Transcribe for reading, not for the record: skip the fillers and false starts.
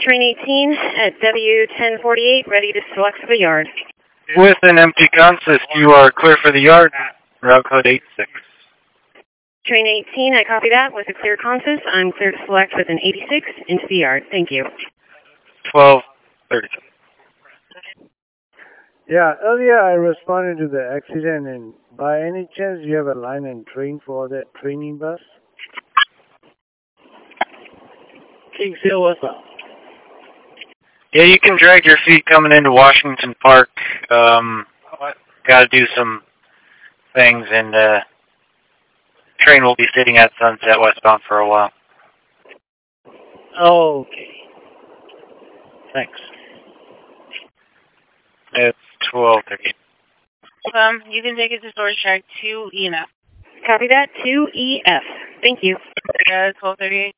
Train 18 at W1048, ready to select for the yard. With an empty consist, you are clear for the yard. Route code 86. Train 18, I copy that. With a clear consist, I'm clear to select with an 86 into the yard. Thank you. 12:30. Yeah, earlier I responded to the accident, and by any chance you have a line and train for that training bus? Kingsville, what's up? Yeah, you can drag your feet coming into Washington Park. Got to do some things, and train will be sitting at Sunset westbound for a while. Okay. Thanks. It's 12:30. You can take it to storage track 2E now. Copy that. 2EF. Thank you. 12:38.